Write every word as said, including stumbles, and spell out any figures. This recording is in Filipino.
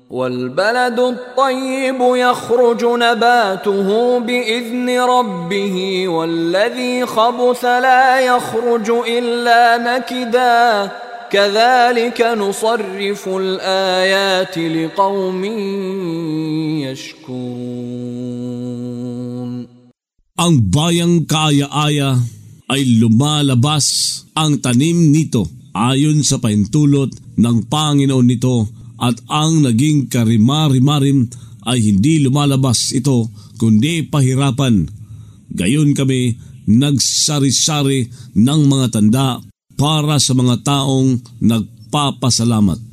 والبلد الطيب يخرج نباته بإذن ربه والذي خبث لا يخرج إلا نكدا كذلك نصرف الآيات لقوم يشكرون. Ang bayang kaaya-aya ay lumalabas ang tanim nito ayon sa pahintulot ng Panginoon nito, at ang naging karimari-marim ay hindi lumalabas ito kundi pahirapan. Gayon kami nagsari-sari ng mga tanda para sa mga taong nagpapasalamat.